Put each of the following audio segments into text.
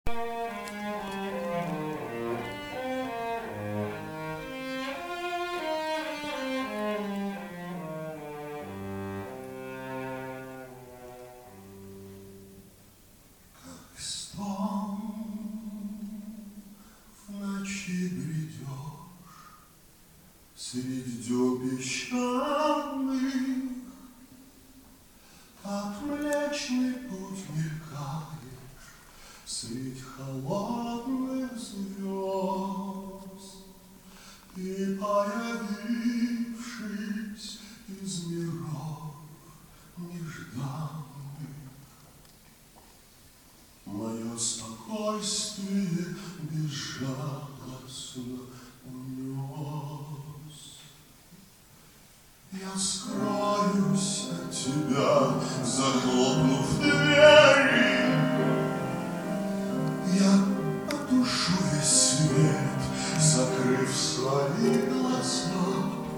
Средь дён песчаных, как Млечный Путь мелькаешь, средь холодных звезд. И, появившись из миров нежданных, мое спокойствие безжалостно унес. Я скроюсь от тебя, захлопнув двери. Я потушу весь свет, закрыв свои глаза.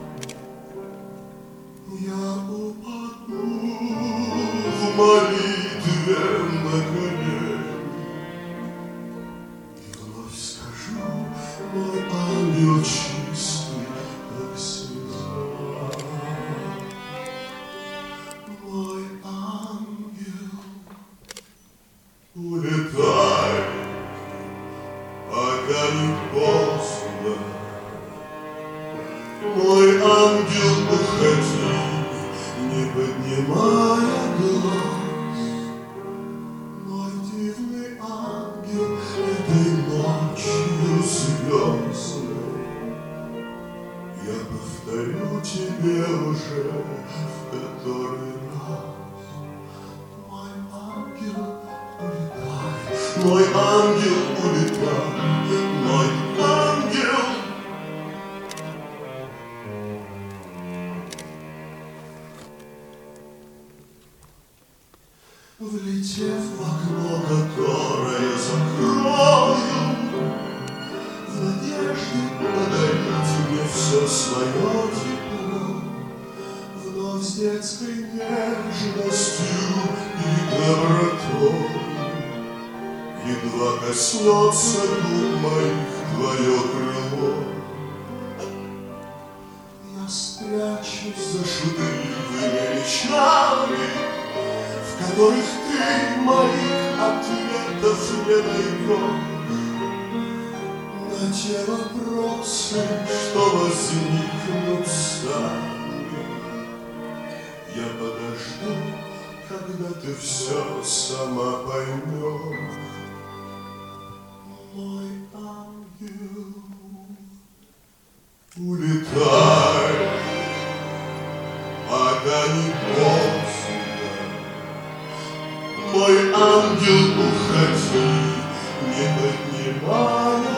Я упаду в молитве на колени и вновь скажу: мой ангел чистый, как слеза. Мой ангел, улетай, пока не поздно. Мой ангел, уходи, не поднимая глаз. Мой дивный ангел, этой ночью звездной я повторю тебе уже в который раз. Мой ангел, улетай, мой ангел, улетай, мой ангел. Влетев в окно, которое закрою, в надежде подарить мне все свое тепло, вновь с детской нежностью и добротой, едва коснется губ моих твое крыло. Я спрячусь за шутливыми речами, в которых ты моих ответов не найдешь, на те вопросы, что возникнут сами. Я подожду, когда ты все сама поймешь. Мой ангел, улетай, пока не поздно. Мой ангел, уходи, не поднимая